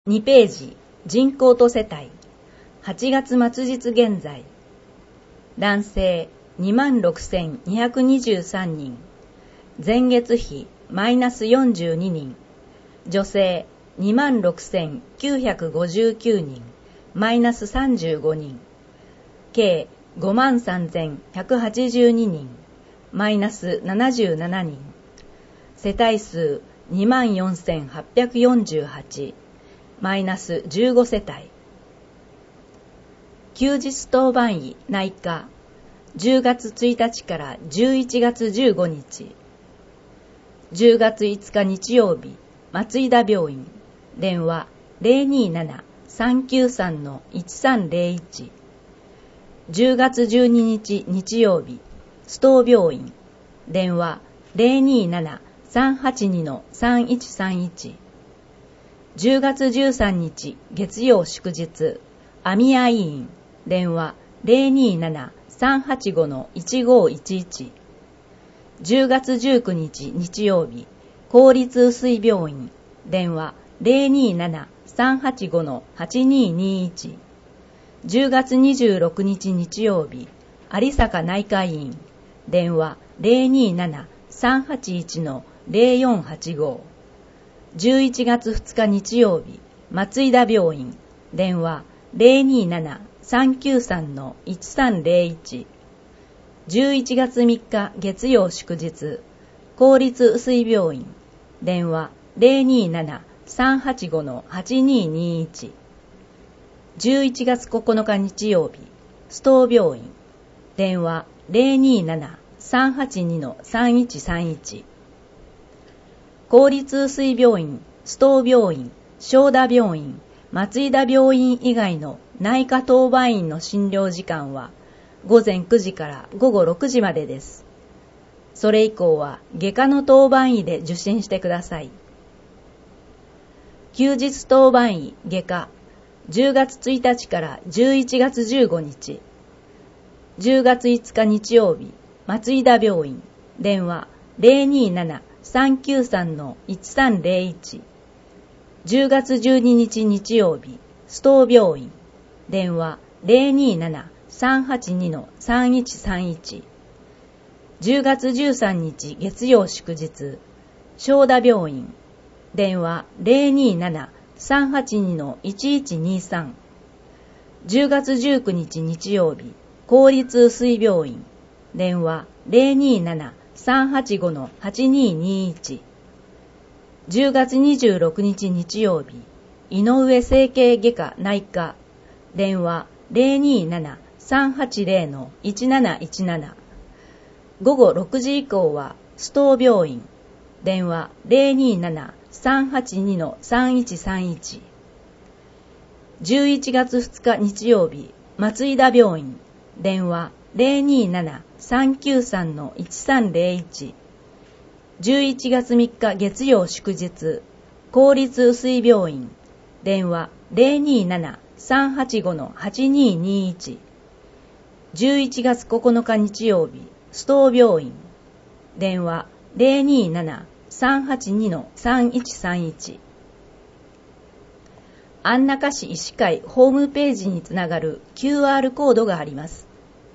2ページ、人口と世帯。8月末日現在。男性 26,223 人。前月比マイナス42人。女性 26,959 人。マイナス35人。計 53,182 人。マイナス77人。世帯数 24,848。マイナス15世帯。休日当番医内科。10月1日から11月15日。10月5日日曜日、松井田病院。電話 027-393-1301。10月12日日曜日、須藤病院。電話 027-382-3131。10月13日月曜祝日、阿宮医院。電話 027-385-1511。10月19日日曜日、公立雨水病院。電話 027-385-8221。10月26日日曜日、有坂内科医院。電話 027-381-0485。11月2日日曜日、松井田病院。電話 027-393-1301。11月3日月曜祝日、公立雨水病院。電話 027-385-8221。11月9日日曜日、須藤病院。電話 027-382-3131。公立雨水病院、須藤病院、正田病院、松井田病院以外の内科当番員の診療時間は午前9時から午後6時までです。それ以降は外科の当番医で受診してください。休日当番医外科、10月1日から11月15日。10月5日日曜日、松井田病院。電話 027-393-1301。10月12日日曜日、須藤病院。電話 027-382-3131。10月13日月曜祝日、正田病院。電話 027-382-1123。10月19日日曜日、公立雨水病院。電話 027-385-8221。10月26日日曜日、井上整形外科内科。電話 027-380-1717。午後6時以降は須藤病院。電話 027-382-3131。11月2日日曜日、松井田病院。電話 027-393-1301。11月3日月曜祝日、公立雨水病院。電話 027-385-8221。11月9日日曜日、須藤病院。電話 027-382-3131。安中市医師会ホームページにつながる QR コードがあります。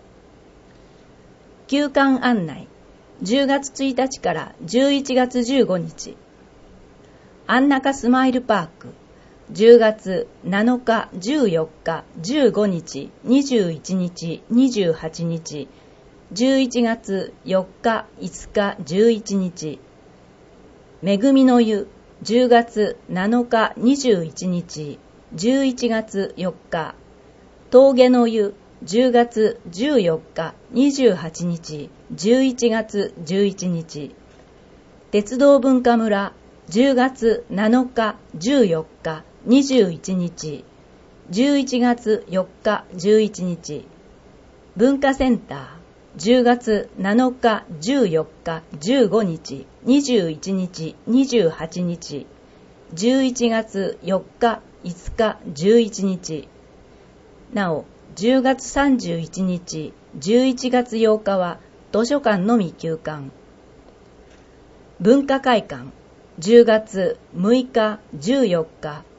休館案内。10月1日から11月15日。安中スマイルパーク。10月7日、14日、15日、21日、28日。11月4日、5日、11日。めぐみの湯。10月7日、21日。11月4日。峠の湯。10月14日、28日、11月11日。鉄道文化村、10月7日、14日、21日、11月4日、11日。文化センター、10月7日、14日、15日、21日、28日、11月4日、5日、11日。なお、10月31日、11月8日は図書館のみ休館。文化会館、10月6日、14日、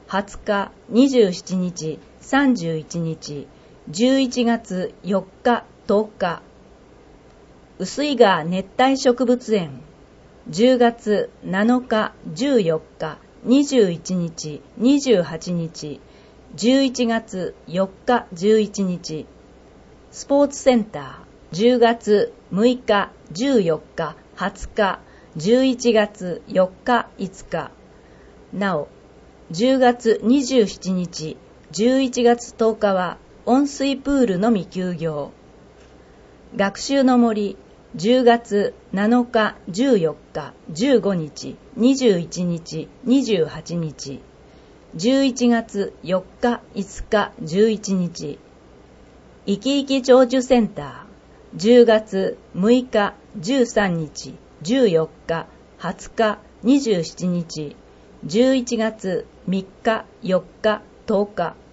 20日、27日、31日、11月4日、10日。薄井川熱帯植物園、10月7日、14日、21日、28日、11月4日、11日。スポーツセンター、10月6日、14日、20日、11月4日、5日。なお、10月27日、11月10日は温水プールのみ休業。学習の森、10月7日、14日、15日、21日、28日。11月4日、5日、11日。いきいき長寿センター、10月6日、13日、14日、20日、27日。11月3日、4日、10日。